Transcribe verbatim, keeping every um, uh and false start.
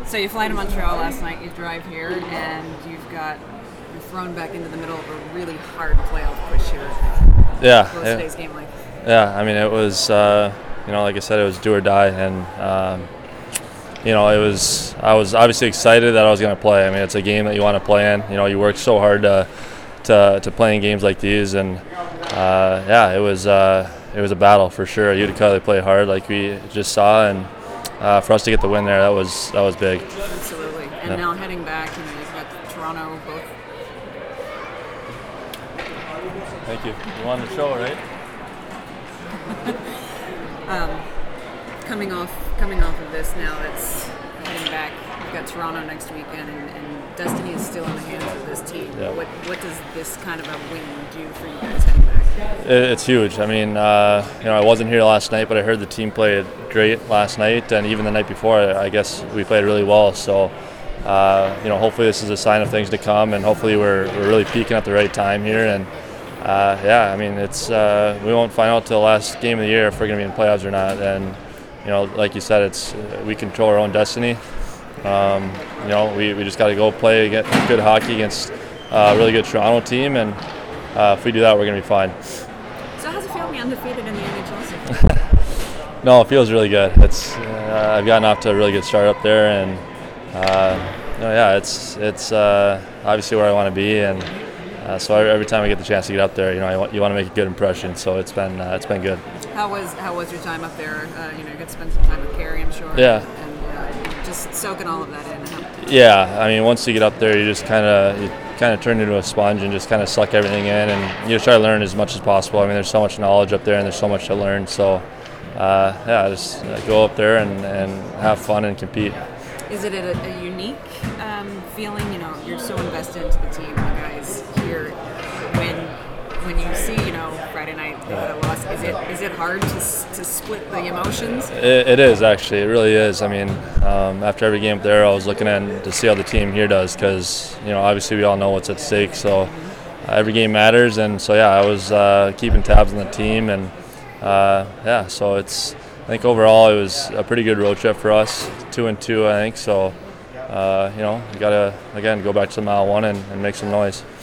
So you fly to Montreal last night, you drive here, and you've got you're thrown back into the middle of a really hard playoff push here. Yeah. What was yeah. today's game like? Yeah, I mean, it was, uh, you know, like I said, it was do or die, and um, you know, it was. I was obviously excited that I was going to play. I mean, it's a game that you want to play in. You know, you work so hard to to, to play in games like these, and uh, yeah, it was uh, it was a battle for sure. Utica, they play hard, like we just saw, and uh, for us to get the win there, that was that was big. Absolutely. And yeah. now heading back, you know, you've got Toronto both. Thank you. You won the show, right? um, coming off coming off of this now, that's heading back. We've got Toronto next weekend, and, and destiny is still in the hands of this team. Yeah. What what does this kind of a win do for you guys heading back? It, it's huge. I mean, uh, you know, I wasn't here last night, but I heard the team played great last night, and even the night before, I guess we played really well. So, uh, you know, hopefully this is a sign of things to come, and hopefully we're we're really peaking at the right time here. And uh, yeah, I mean, it's uh, we won't find out till the last game of the year if we're going to be in playoffs or not. And you know, like you said, it's we control our own destiny. Um, you know, we, we just got to go play get good hockey against uh, a really good Toronto team, and uh, if we do that, we're going to be fine. So how's it feel to be undefeated in the N H L? No, it feels really good. It's uh, I've gotten off to a really good start up there, and uh, you know, yeah, it's it's uh, obviously where I want to be, and uh, so every time I get the chance to get up there, you know, you want, you want to make a good impression. So it's been uh, it's been good. How was how was your time up there? Uh, you know, you got to spend some time with Carey, I'm sure. Yeah. And uh, just soaking all of that in. Huh? Yeah, I mean, once you get up there, you just kind of you kind of turn into a sponge and just kind of suck everything in, and you try to learn as much as possible. I mean, there's so much knowledge up there, and there's so much to learn. So, uh, yeah, just uh, go up there and, and have fun and compete. Is it a, a unique um, feeling? You know, you're so invested into the team, the guys here. When when you see, you know, Friday night they had a loss, is it is it hard to to split the emotions? It, it is actually. It really is. I mean, um, after every game up there, I was looking at to see how the team here does, because you know, obviously we all know what's at stake. So uh, every game matters, and so yeah, I was uh, keeping tabs on the team, and uh, yeah, so it's. I think overall it was a pretty good road trip for us, two and two, I think. So uh, you know, you gotta again go back to mile one and, and make some noise.